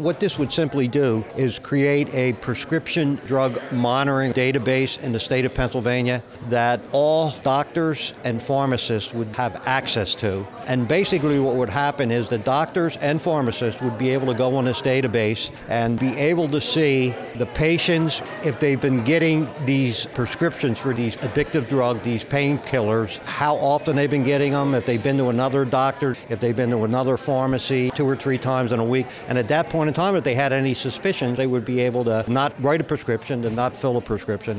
What this would simply do is create a prescription drug monitoring database in the state of Pennsylvania that all doctors and pharmacists would have access to. And basically what would happen is the doctors and pharmacists would be able to go on this database and be able to see the patients, if they've been getting these prescriptions for these addictive drugs, these painkillers, how often they've been getting them, if they've been to another doctor, if they've been to another pharmacy 2 or 3 times in a week. And at that point in time, if they had any suspicions, they would be able to not write a prescription, to not fill a prescription.